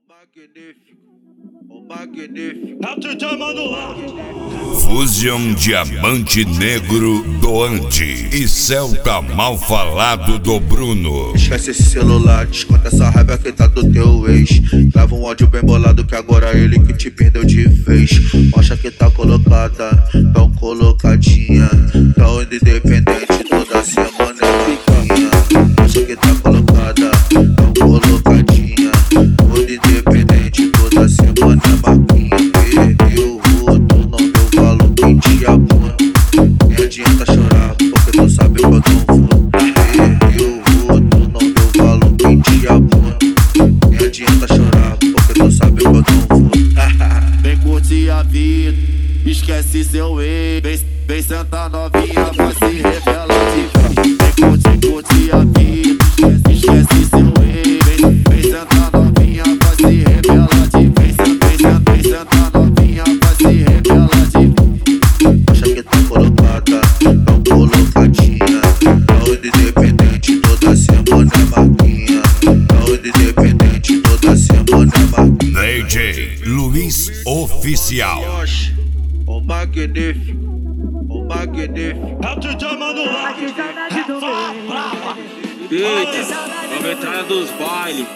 Fusion Diamante Negro Doante e Celta Mal Falado do Bruno. Esquece esse celular, desconta essa raiva que tá do teu ex. Grava um áudio bem bolado que agora ele que te perdeu de vez. Mostra que tá colocada, tão colocadinha, tão independente, toda semana é piquinha. Mostra que tá colocada, tão colocadinha, toda independente, toda semana é marquinha. Eu vou, tu não deu valor, quem te abona. Nem adianta chorar, porque tu sabe que eu não vou. Eu vou, tu não deu valor, quem te abona. Nem adianta chorar, porque tu sabe que eu não vou. Vem curtir a vida, esquece seu ex. Vem sentar novinha, vai se revelar de vem curtir a vida, esquece seu ex. Vem sentar novinha, vai se revelar de vem sentar novinha, vai se revelar de Acha que tá colocada, tão colocadinha, tão independente, toda semana é marquinha. Tão independente, toda semana é marquinha. DJ Luiz Oficial. O magnífico, o magnífico. É o DJ Manuel. Eita, a metralha dos bailes.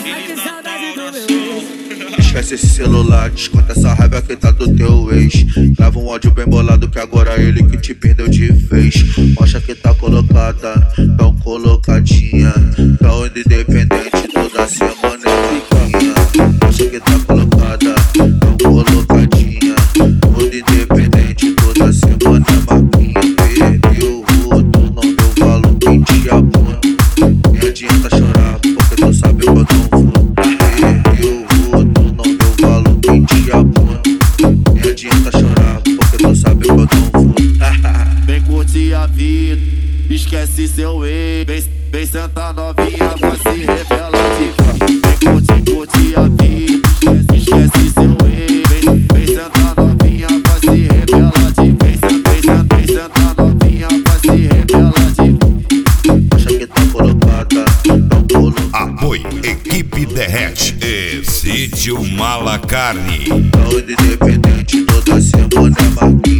Esquece esse celular, desconta essa raiva que tá do teu ex. Grava um áudio bem bolado que agora ele que te perdeu de vez. Mostra que tá colocada, tão colocadinha, tão independente, toda semana é piquinha. Mostra que tá colocada, tão colocadinha, toda independente, toda semana é marquinha. Eu vou, tu não deu valor, quem te abona. Nem adianta chorar, porque tu sabe que eu não vou. Eu vou, tu não deu valor, quem te abona. Nem adianta chorar, porque tu sabe que eu não vou. Vem curtir a vida, esquece seu ex. Vem sentar novinha, vai se revelar de vem curtir a vida, esquece seu ex. Vem sentar novinha, vai se revelar de vem sentar novinha, vai se revelar de Acha que tá colocada, tão colocada, Apoio Equipe Derrete e Sítio Malacarne. tão independente, toda semana é marquinha.